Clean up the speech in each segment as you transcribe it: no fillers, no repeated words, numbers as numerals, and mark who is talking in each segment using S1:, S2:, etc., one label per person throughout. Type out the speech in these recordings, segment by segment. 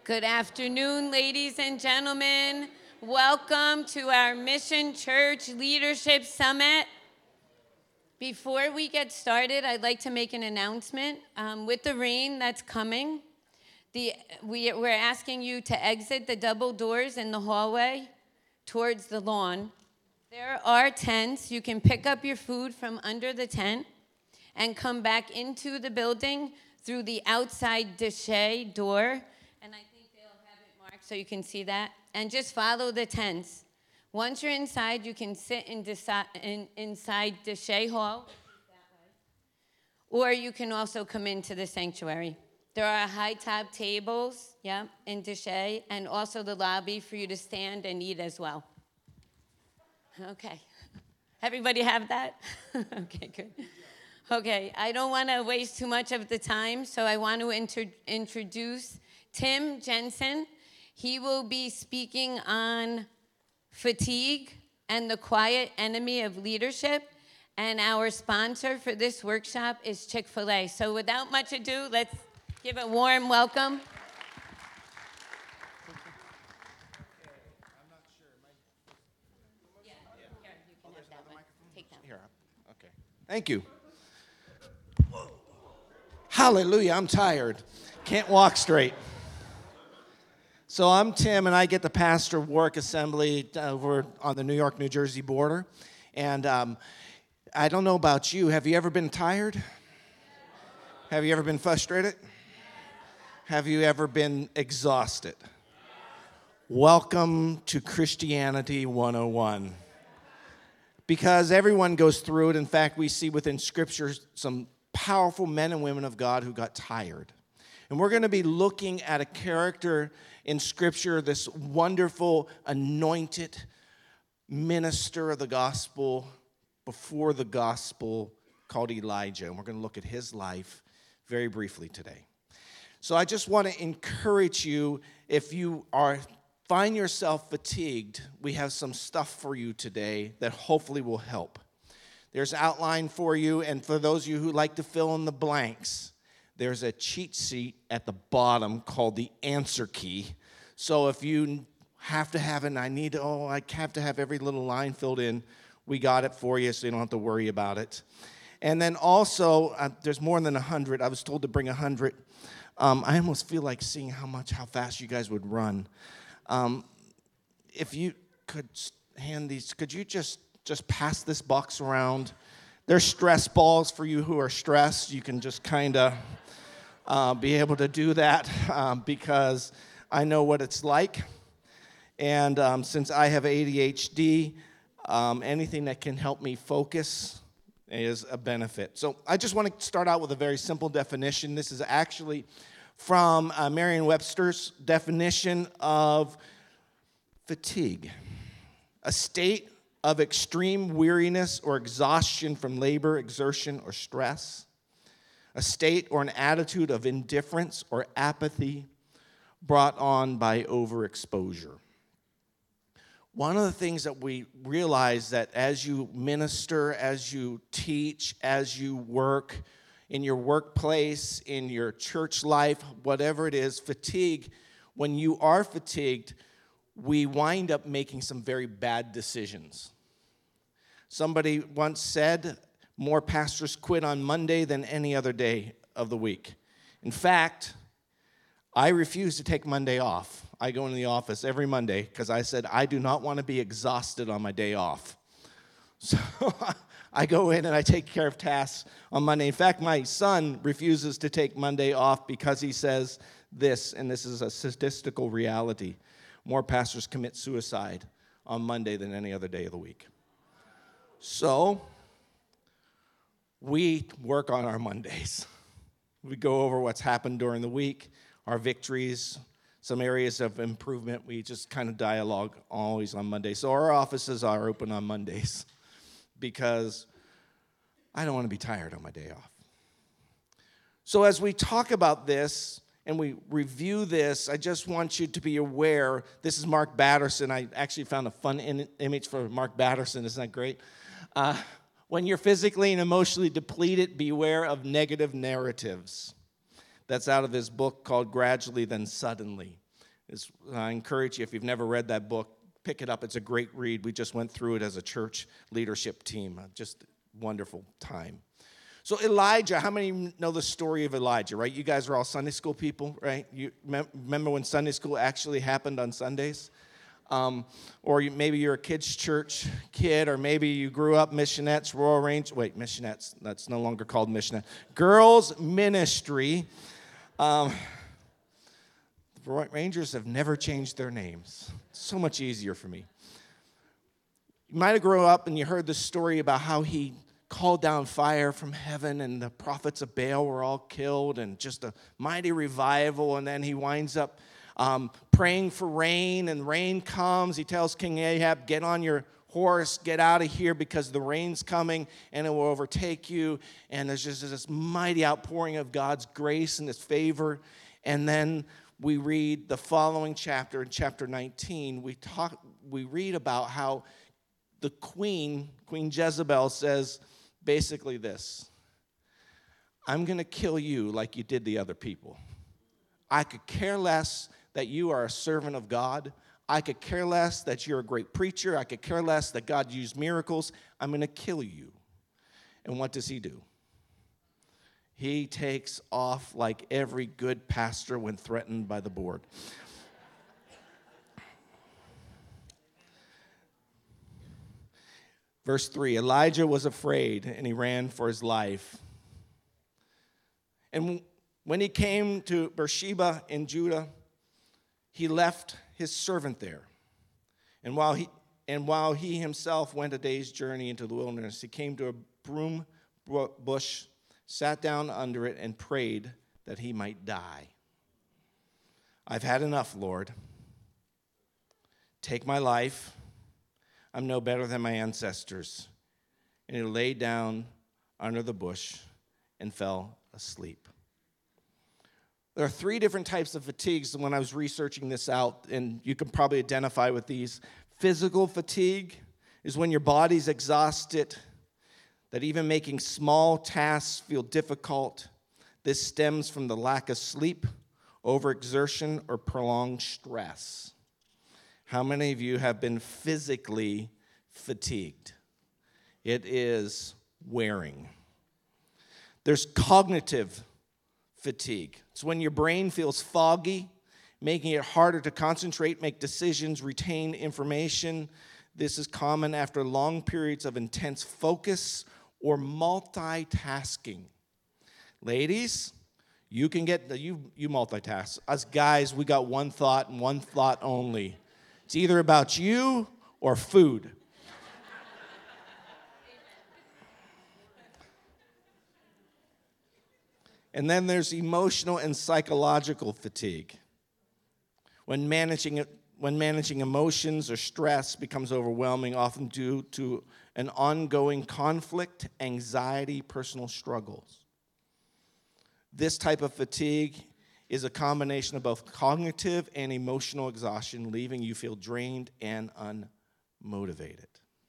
S1: Good afternoon, ladies and gentlemen. Welcome to our Mission Church Leadership Summit. Before we get started, I'd like to make an announcement. With the rain that's coming, we're asking you to exit the double doors in the hallway towards the lawn. There are tents. You can pick up your food from under the tent and come back into the building through the outside déchet door. And I think they'll have it marked so you can see that. And just follow the tents. Once you're inside, you can sit inside déchet hall, or you can also come into the sanctuary. There are high top tables, in déchet, and also the lobby for you to stand and eat as well. Okay. Everybody have that? Okay, good. Okay, I don't want to waste too much of the time, so I want to introduce Tim Jensen. He will be speaking on fatigue and the quiet enemy of leadership, and our sponsor for this workshop is Chick-fil-A. So without much ado, let's give a warm welcome.
S2: Thank you. Hallelujah, I'm tired. Can't walk straight. So I'm Tim, and I get the pastor of Warwick Assembly over on the New York-New Jersey border. And I don't know about you. Have you ever been tired? Have you ever been frustrated? Have you ever been exhausted? Welcome to Christianity 101. Because everyone goes through it. In fact, we see within Scripture some powerful men and women of God who got tired. And we're going to be looking at a character in Scripture, this wonderful, anointed minister of the gospel before the gospel called Elijah. And we're going to look at his life very briefly today. So I just want to encourage you, if you find yourself fatigued, we have some stuff for you today that hopefully will help. There's an outline for you, and for those of you who like to fill in the blanks, there's a cheat sheet at the bottom called the answer key. So if you have to have it, and I have to have every little line filled in, we got it for you so you don't have to worry about it. And then also, there's more than 100. I was told to bring 100. I almost feel like seeing how fast you guys would run. If you could hand these, could you just pass this box around? There's stress balls for you who are stressed. You can just kind of be able to do that because I know what it's like. And since I have ADHD, anything that can help me focus is a benefit. So I just want to start out with a very simple definition. This is actually from Merriam-Webster's definition of fatigue, a state of extreme weariness or exhaustion from labor, exertion, or stress, a state or an attitude of indifference or apathy brought on by overexposure. One of the things that we realize that as you minister, as you teach, as you work in your workplace, in your church life, whatever it is, fatigue, when you are fatigued, we wind up making some very bad decisions. Somebody once said, more pastors quit on Monday than any other day of the week. In fact, I refuse to take Monday off. I go into the office every Monday because I said I do not want to be exhausted on my day off. So I go in and I take care of tasks on Monday. In fact, my son refuses to take Monday off because he says this, and this is a statistical reality. More pastors commit suicide on Monday than any other day of the week. So we work on our Mondays. We go over what's happened during the week, our victories, some areas of improvement. We just kind of dialogue always on Mondays. So our offices are open on Mondays because I don't want to be tired on my day off. So as we talk about this and we review this, I just want you to be aware. This is Mark Batterson. I actually found a fun image for Mark Batterson. Isn't that great? When you're physically and emotionally depleted, beware of negative narratives. That's out of his book called Gradually Then Suddenly. I encourage you, if you've never read that book, pick it up. It's a great read. We just went through it as a church leadership team. Just wonderful time. So Elijah, how many know the story of Elijah, right? You guys are all Sunday school people, right? You remember when Sunday school actually happened on Sundays? Maybe you're a kids' church kid, or maybe you grew up Missionettes, Royal Range. Wait, Missionettes, that's no longer called Missionette. Girls Ministry. The Rangers have never changed their names. So much easier for me. You might have grown up and you heard the story about how he called down fire from heaven and the prophets of Baal were all killed and just a mighty revival. And then he winds up praying for rain, and rain comes. He tells King Ahab, get on your horse, get out of here because the rain's coming and it will overtake you. And there's just this mighty outpouring of God's grace and his favor. And then we read the following chapter, in chapter 19, we read about how the Queen Jezebel says basically this: I'm going to kill you like you did the other people. I could care less that you are a servant of God. I could care less that you're a great preacher. I could care less that God used miracles. I'm going to kill you. And what does he do? He takes off like every good pastor when threatened by the board. Verse 3, Elijah was afraid, and he ran for his life. And when he came to Beersheba in Judah, he left his servant there. And while he himself went a day's journey into the wilderness, he came to a broom bush, sat down under it, and prayed that he might die. I've had enough, Lord. Take my life. I'm no better than my ancestors. And he lay down under the bush and fell asleep. There are 3 different types of fatigues when I was researching this out, and you can probably identify with these. Physical fatigue is when your body's exhausted, that even making small tasks feel difficult. This stems from the lack of sleep, overexertion, or prolonged stress. How many of you have been physically fatigued? It is wearing. There's cognitive fatigue. It's when your brain feels foggy, making it harder to concentrate, make decisions, retain information. This is common after long periods of intense focus or multitasking. Ladies, you can get, you multitask. Us guys, we got one thought and one thought only. It's either about you or food. And then there's emotional and psychological fatigue. When managing emotions or stress becomes overwhelming, often due to an ongoing conflict, anxiety, personal struggles. This type of fatigue is a combination of both cognitive and emotional exhaustion, leaving you feel drained and unmotivated.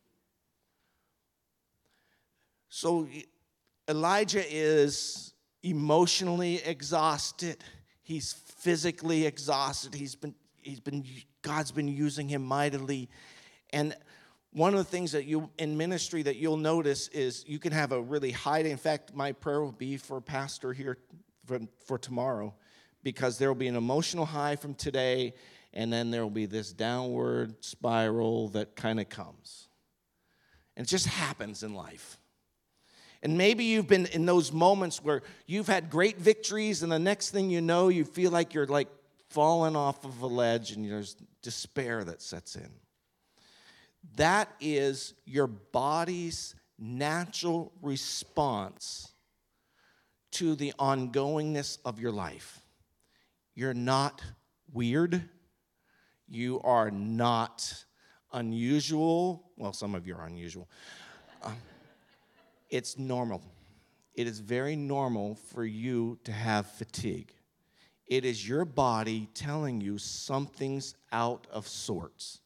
S2: So Elijah is emotionally exhausted. He's physically exhausted. God's been using him mightily. And one of the things that you in ministry that you'll notice is you can have a really high. In fact, my prayer will be for pastor here for tomorrow, because there will be an emotional high from today, and then there will be this downward spiral that kind of comes. And it just happens in life. And maybe you've been in those moments where you've had great victories, and the next thing you know, you feel like you're like falling off of a ledge, and there's despair that sets in. That is your body's natural response to the ongoingness of your life. You're not weird. You are not unusual. Well, some of you are unusual. It's normal. It is very normal for you to have fatigue. It is your body telling you something's out of sorts.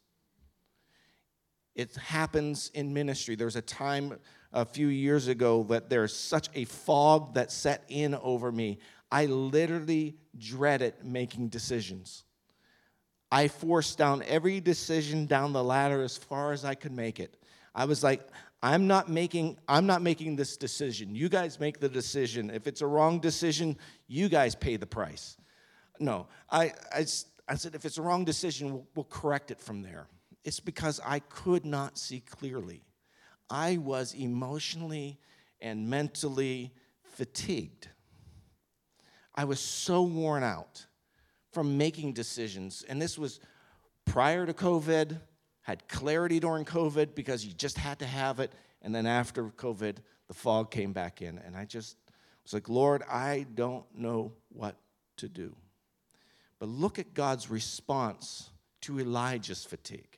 S2: It happens in ministry. There's a time a few years ago that there's such a fog that set in over me. I literally dreaded making decisions. I forced down every decision down the ladder as far as I could make it. I was like, I'm not making this decision. You guys make the decision. If it's a wrong decision, you guys pay the price. No, I said, if it's a wrong decision, we'll correct it from there. It's because I could not see clearly. I was emotionally and mentally fatigued. I was so worn out from making decisions. And this was prior to COVID, had clarity during COVID because you just had to have it. And then after COVID, the fog came back in. And I just was like, Lord, I don't know what to do. But look at God's response to Elijah's fatigue.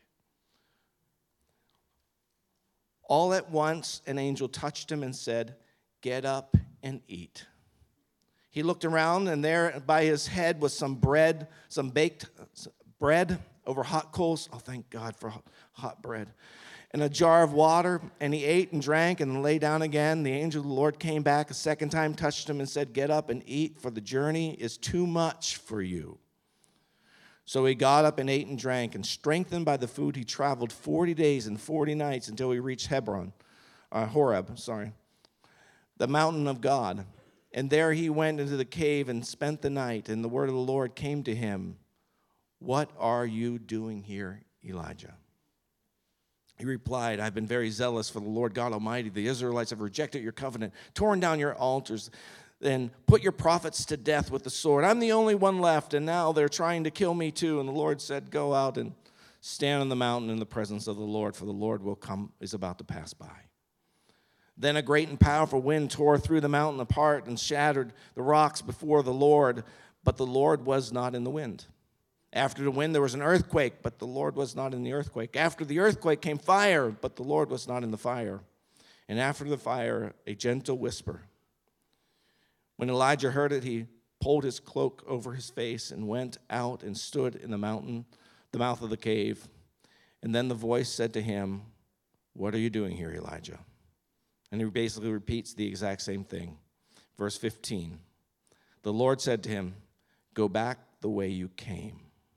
S2: All at once, an angel touched him and said, get up and eat. He looked around, and there by his head was some bread, some baked bread over hot coals. Oh, thank God for hot bread. And a jar of water, and he ate and drank and lay down again. The angel of the Lord came back a second time, touched him, and said, get up and eat, for the journey is too much for you. So he got up and ate and drank, and strengthened by the food, he traveled 40 days and 40 nights until he reached Horeb, the mountain of God. And there he went into the cave and spent the night, and the word of the Lord came to him, what are you doing here, Elijah? He replied, I've been very zealous for the Lord God Almighty. The Israelites have rejected your covenant, torn down your altars, and put your prophets to death with the sword. I'm the only one left, and now they're trying to kill me too. And the Lord said, go out and stand on the mountain in the presence of the Lord, for the Lord is about to pass by. Then a great and powerful wind tore through the mountain apart and shattered the rocks before the Lord, but the Lord was not in the wind. After the wind, there was an earthquake, but the Lord was not in the earthquake. After the earthquake came fire, but the Lord was not in the fire. And after the fire, a gentle whisper. When Elijah heard it, he pulled his cloak over his face and went out and stood in the mouth of the cave. And then the voice said to him, what are you doing here, Elijah? And he basically repeats the exact same thing. Verse 15, the Lord said to him, go back the way you came.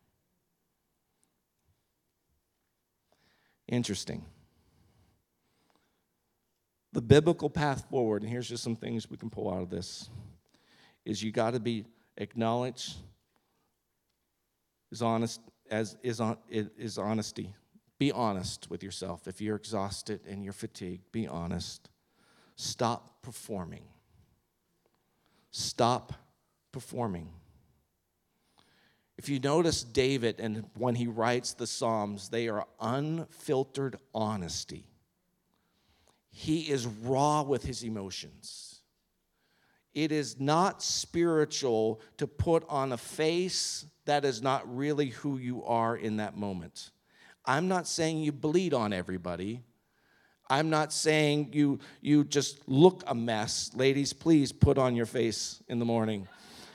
S2: Interesting. The biblical path forward, and here's just some things we can pull out of this, is you got to be acknowledged is honesty. Be honest with yourself. If you're exhausted and you're fatigued, be honest. Stop performing. Stop performing. If you notice David, and when he writes the Psalms, they are unfiltered honesty. He is raw with his emotions. It is not spiritual to put on a face that is not really who you are in that moment. I'm not saying you bleed on everybody. I'm not saying you just look a mess. Ladies, please put on your face in the morning.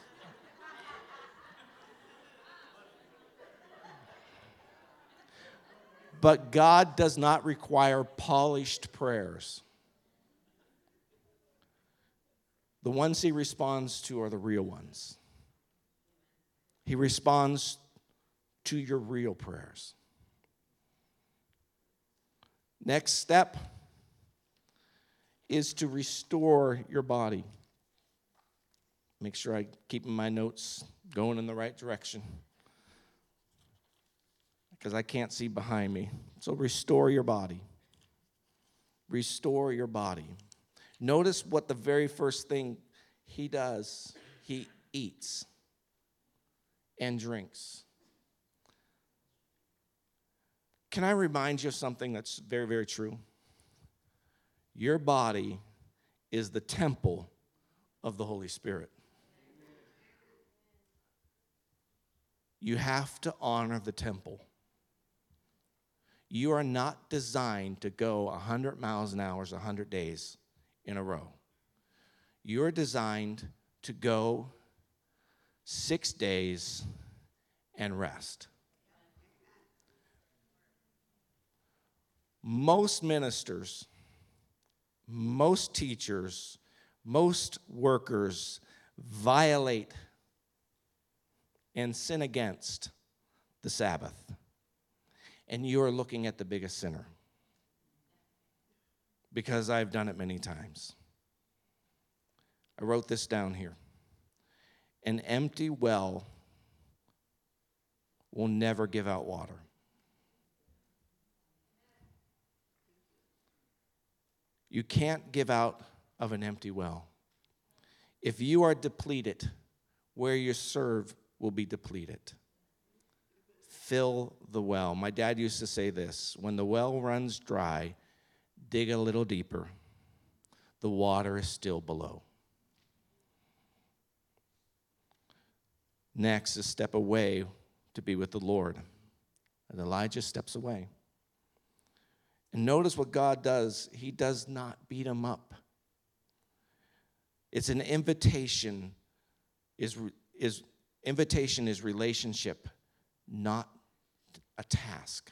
S2: But God does not require polished prayers. The ones he responds to are the real ones. He responds to your real prayers. Next step is to restore your body. Make sure I keep my notes going in the right direction, because I can't see behind me. So restore your body. Restore your body. Notice what the very first thing he does. He eats and drinks. Can I remind you of something that's very, very true? Your body is the temple of the Holy Spirit. You have to honor the temple. You are not designed to go 100 miles an hour 100 days in a row. You're designed to go 6 days and rest. Most ministers, most teachers, most workers violate and sin against the the Sabbath, and you are looking at the biggest sinner, because I've done it many times. I wrote this down here. An empty well will never give out water. You can't give out of an empty well. If you are depleted, where you serve will be depleted. Fill the well. My dad used to say this: when the well runs dry, dig a little deeper. The water is still below. Next is step away to be with the Lord. And Elijah steps away. And notice what God does. He does not beat him up. It's an invitation. Invitation is relationship, not a task.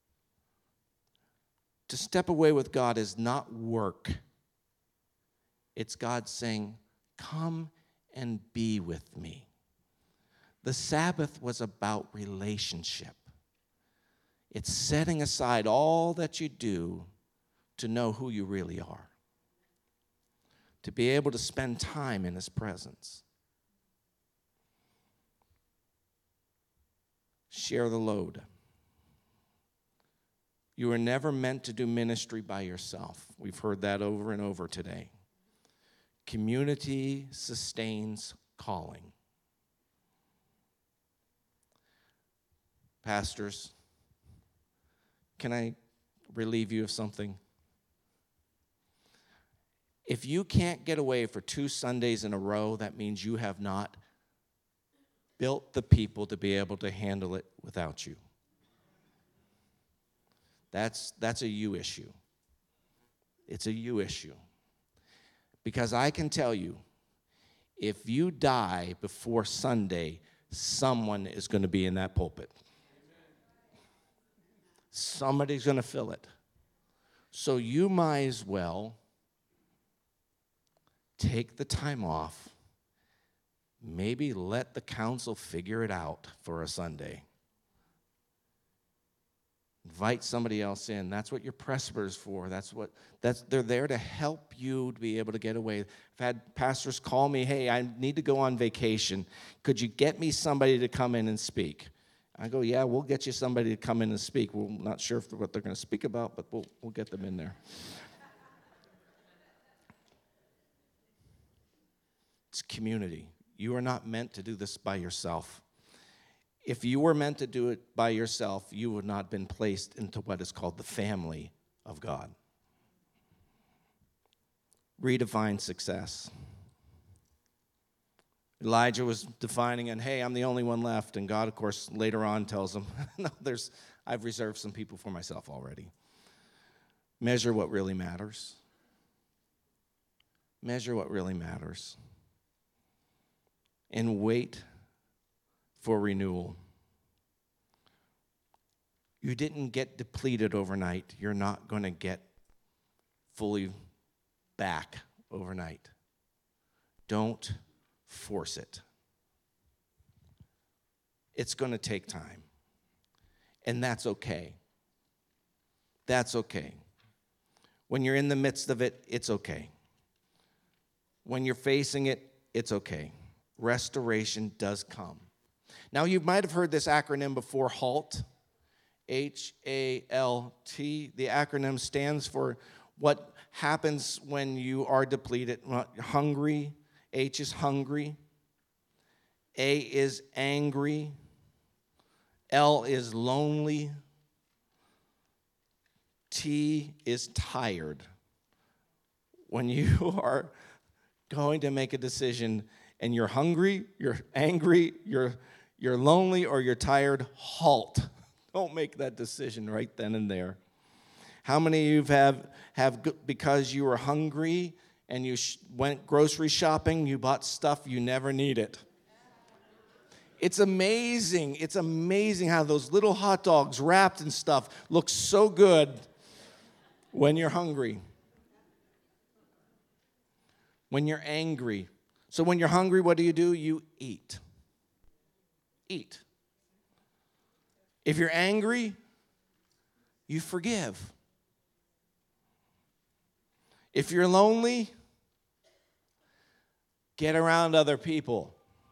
S2: To step away with God is not work. It's God saying, come and be with me. The Sabbath was about relationship. It's setting aside all that you do to know who you really are, to be able to spend time in His presence. Share the load. You were never meant to do ministry by yourself. We've heard that over and over today. Community sustains calling. Pastors, can I relieve you of something? If you can't get away for 2 Sundays in a row, that means you have not built the people to be able to handle it without you. That's a you issue. It's a you issue. Because I can tell you, if you die before Sunday, someone is going to be in that pulpit. Somebody's going to fill it. So you might as well take the time off. Maybe let the council figure it out for a Sunday. Invite somebody else in. That's what your presbyter's for. They're there to help you to be able to get away. I've had pastors call me, hey, I need to go on vacation. Could you get me somebody to come in and speak? I go, yeah, we'll get you somebody to come in and speak. We're not sure what they're going to speak about, but we'll get them in there. It's community. You are not meant to do this by yourself. If you were meant to do it by yourself, you would not have been placed into what is called the family of God. Redefine success. Elijah was defining, and hey, I'm the only one left. And God, of course, later on tells him, no, I've reserved some people for myself already. Measure what really matters. Measure what really matters. And wait for renewal. You didn't get depleted overnight. You're not going to get fully back overnight. Don't force it. It's going to take time. And that's okay. That's okay. When you're in the midst of it, it's okay. When you're facing it, it's okay. Restoration does come. Now, you might have heard this acronym before, HALT, H-A-L-T. The acronym stands for what happens when you are depleted. Hungry, H is hungry. A is angry. L is lonely. T is tired. When you are going to make a decision and you're hungry, you're angry, you're lonely, or you're tired, halt. Don't make that decision right then and there. How many of you have because you were hungry and you went grocery shopping, you bought stuff you never needed? It's amazing. It's amazing how those little hot dogs wrapped in stuff look so good when you're hungry. When you're angry. So when you're hungry, what do? You eat. Eat. If you're angry, you forgive. If you're lonely, get around other people.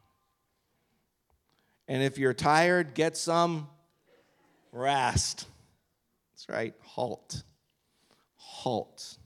S2: And if you're tired, get some rest. That's right, halt. Halt.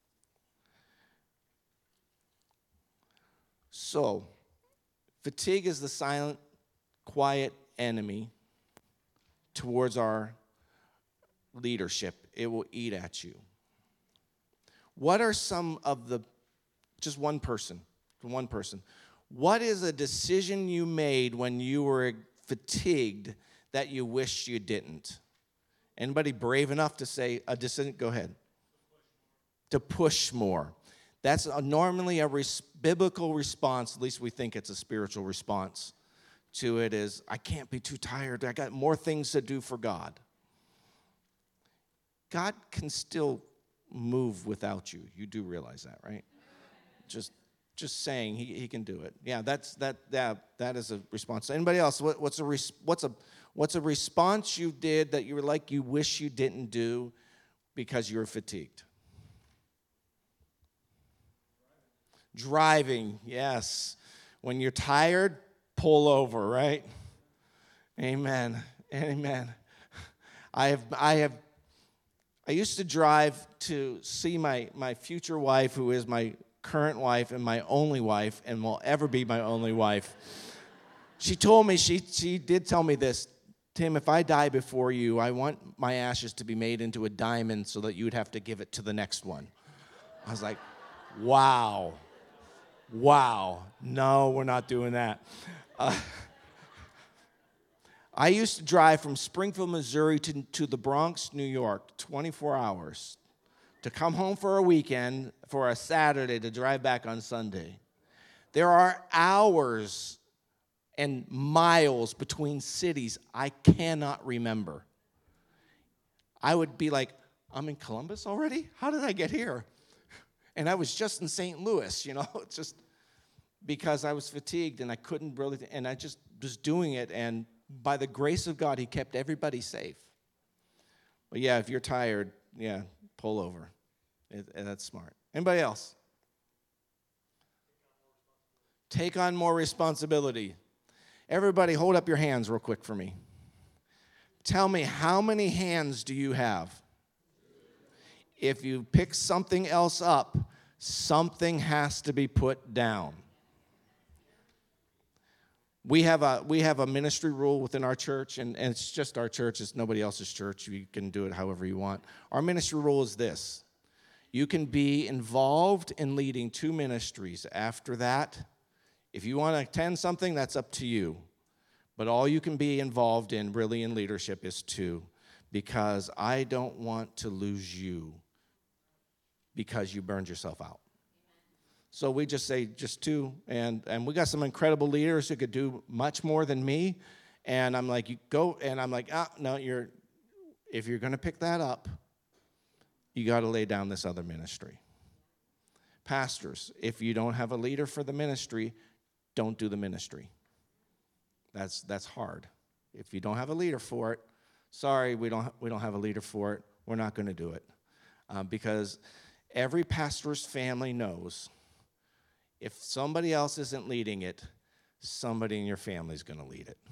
S2: So, fatigue is the silent, quiet enemy towards our leadership. It will eat at you. What are some of the, just one person, what is a decision you made when you were fatigued that you wished you didn't? Anybody brave enough to say a decision? Go ahead. To push more. That's normally a biblical response, at least we think it's a spiritual response to it, is I can't be too tired. I got more things to do for God. God can still move without you. You do realize that, right? Just saying he can do it. Yeah, that is a response. Anybody else? What's a response you did that you were like you wish you didn't do because you were fatigued? Driving, yes. When you're tired, pull over, right? Amen. Amen. I used to drive to see my future wife, who is my current wife and my only wife and will ever be my only wife. She told me, she did tell me this, Tim, if I die before you, I want my ashes to be made into a diamond so that you would have to give it to the next one. I was like, wow. No, we're not doing that. I used to drive from Springfield, Missouri to the Bronx, New York, 24 hours to come home for a weekend, for a Saturday, to drive back on Sunday. There are hours and miles between cities I cannot remember. I would be like, I'm in Columbus already? How did I get here? And I was just in St. Louis, it's just because I was fatigued and I couldn't really, and I just was doing it, and by the grace of God, he kept everybody safe. But yeah, if you're tired, yeah, pull over. That's smart. Anybody else? Take on more responsibility. Everybody hold up your hands real quick for me. Tell me, how many hands do you have? If you pick something else up, something has to be put down. We have a ministry rule within our church, and it's just our church. It's nobody else's church. You can do it however you want. Our ministry rule is this. You can be involved in leading 2 ministries. After that, if you want to attend something, that's up to you. But all you can be involved in, really, in leadership is 2, because I don't want to lose you because you burned yourself out. So we just say just 2, and we got some incredible leaders who could do much more than me. And I'm like, you go, and I'm like, no, if you're going to pick that up, you got to lay down this other ministry. Pastors, if you don't have a leader for the ministry, don't do the ministry. That's hard. If you don't have a leader for it, sorry, we don't have a leader for it. We're not going to do it, because every pastor's family knows if somebody else isn't leading it, somebody in your family is going to lead it.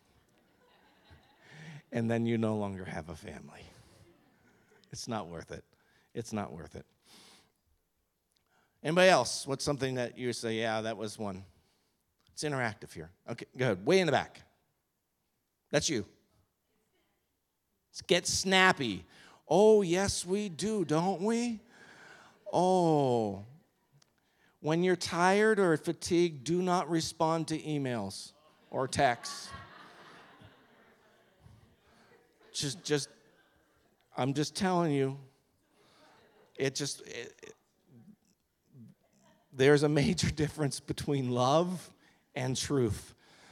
S2: And then you no longer have a family. It's not worth it. It's not worth it. Anybody else? What's something that you say, yeah, that was one? It's interactive here. Okay, go ahead. Way in the back. That's you. Let's get snappy. Oh, yes, we do, don't we? Oh. When you're tired or fatigued, do not respond to emails or texts. I'm just telling you, there's a major difference between love and truth.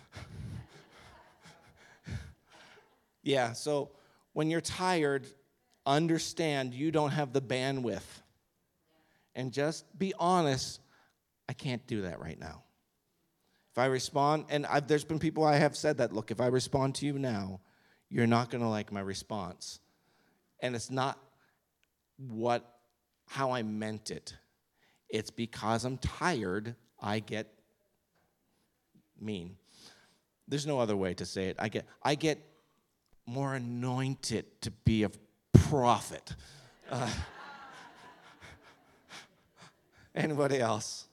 S2: Yeah, so when you're tired, understand you don't have the bandwidth. And just be honest, I can't do that right now. If I respond, and there's been people I have said that, look, if I respond to you now, you're not going to like my response. And it's not how I meant it. It's because I'm tired, I get mean. There's no other way to say it. I get more anointed to be a prophet. Anybody else?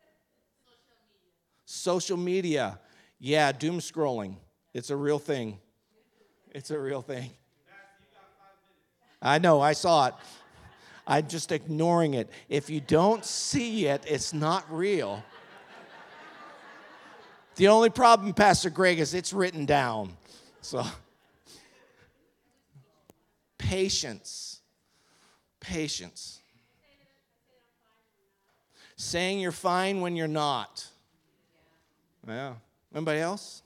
S2: Social media. Yeah, doom scrolling. It's a real thing. It's a real thing. I know, I saw it. I'm just ignoring it. If you don't see it, it's not real. The only problem, Pastor Greg, is it's written down. So, patience. Patience. Saying you're fine when you're not. Yeah. Anybody else?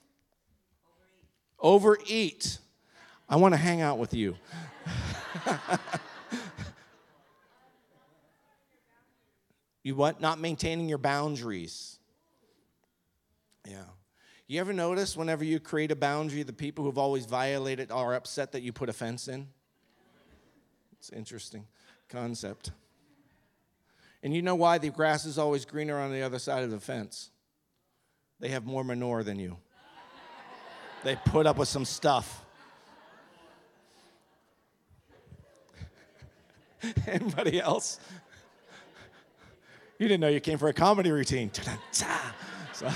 S2: Overeat. I want to hang out with you. You what? Not maintaining your boundaries. Yeah. You ever notice whenever you create a boundary, the people who've always violated are upset that you put a fence in? It's an interesting concept. And you know why the grass is always greener on the other side of the fence? They have more manure than you. They put up with some stuff. Anybody else? You didn't know you came for a comedy routine. So.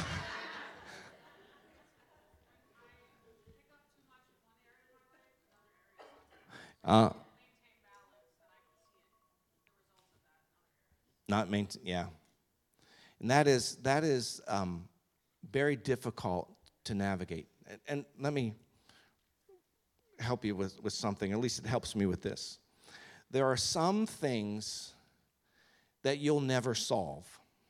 S2: Not maintain, yeah. And that is very difficult to navigate. And let me help you with something. At least it helps me with this. There are some things that you'll never solve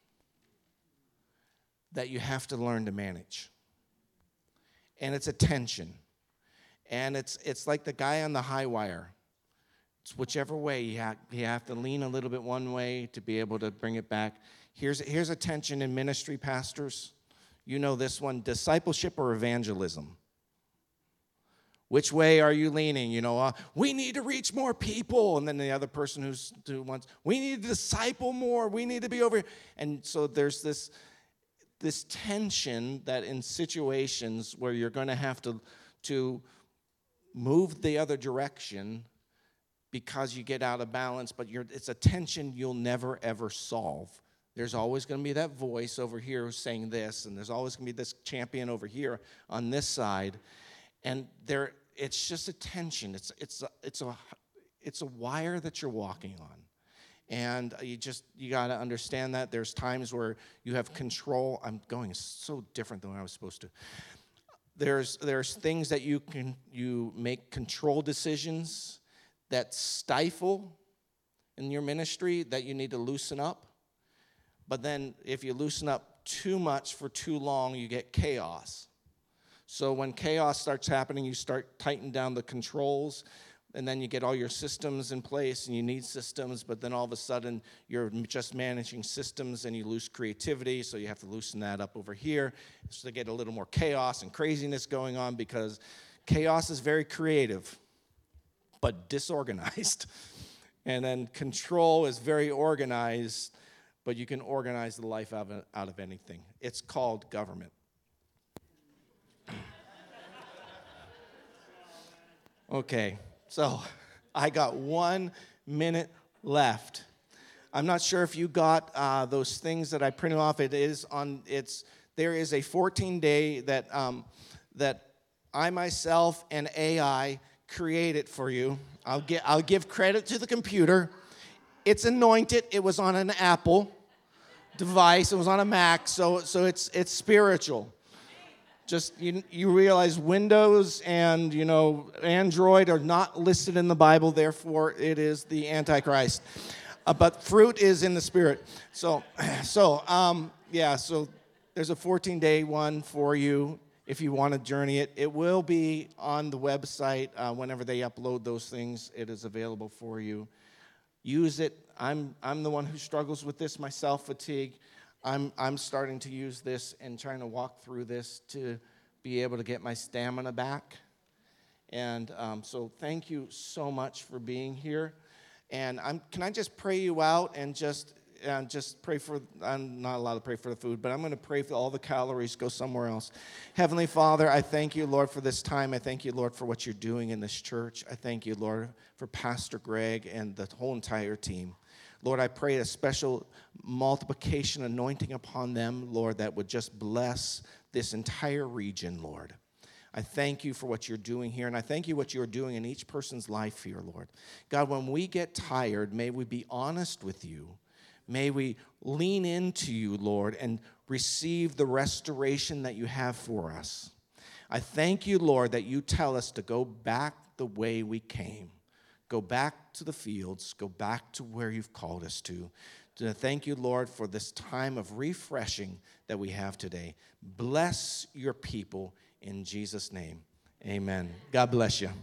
S2: that you have to learn to manage. And it's a tension. And it's like the guy on the high wire. It's whichever way you have to lean a little bit one way to be able to bring it back. Here's a tension in ministry, pastors. You know this one, discipleship or evangelism. Which way are you leaning? You know, we need to reach more people. And then the other person who wants, we need to disciple more. We need to be over here. And so there's this tension that in situations where you're going to have to move the other direction because you get out of balance, but it's a tension you'll never, ever solve. There's always going to be that voice over here who's saying this, and there's always going to be this champion over here on this side. And it's just a tension. It's a wire that you're walking on, and you got to understand that. There's times where you have control. I'm going so different than what I was supposed to. There's things that you make control decisions that stifle in your ministry that you need to loosen up. But then if you loosen up too much for too long, you get chaos. So when chaos starts happening, you start tightening down the controls, and then you get all your systems in place, and you need systems, but then all of a sudden you're just managing systems and you lose creativity, so you have to loosen that up over here. So to get a little more chaos and craziness going on, because chaos is very creative, but disorganized. And then control is very organized, but you can organize the life out of anything. It's called government. Okay, so I got 1 minute left. I'm not sure if you got those things that I printed off. There is a 14-day that I myself and AI created for you. I'll give credit to the computer. It's anointed. It was on an Apple device. It was on a Mac, so it's spiritual. Just you realize Windows and Android are not listed in the Bible, therefore it is the Antichrist. But fruit is in the Spirit. So there's a 14-day one for you if you want to journey it. It will be on the website whenever they upload those things. It is available for you. Use it. I'm the one who struggles with this myself, fatigue. I'm starting to use this and trying to walk through this to be able to get my stamina back. And so thank you so much for being here. And can I just pray you out and just pray for, I'm not allowed to pray for the food, but I'm going to pray for all the calories go somewhere else. Heavenly Father, I thank you, Lord, for this time. I thank you, Lord, for what you're doing in this church. I thank you, Lord, for Pastor Greg and the whole entire team. Lord, I pray a special multiplication anointing upon them, Lord, that would just bless this entire region, Lord. I thank you for what you're doing here, and I thank you what you're doing in each person's life here, Lord. God, when we get tired, may we be honest with you. May we lean into you, Lord, and receive the restoration that you have for us. I thank you, Lord, that you tell us to go back the way we came. Go back to the fields. Go back to where you've called us to. Thank you, Lord, for this time of refreshing that we have today. Bless your people in Jesus' name. Amen. God bless you.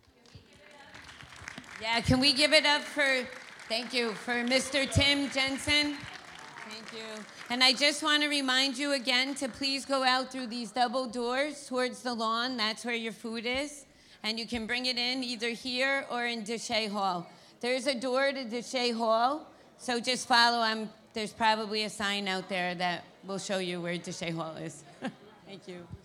S1: Yeah, can we give it up for, thank you, for Mr. Tim Jensen? Thank you. And I just want to remind you again to please go out through these double doors towards the lawn. That's where your food is. And you can bring it in either here or in Deshay Hall. There's a door to Deshay Hall, so just follow. There's probably a sign out there that will show you where Deshay Hall is. Thank you.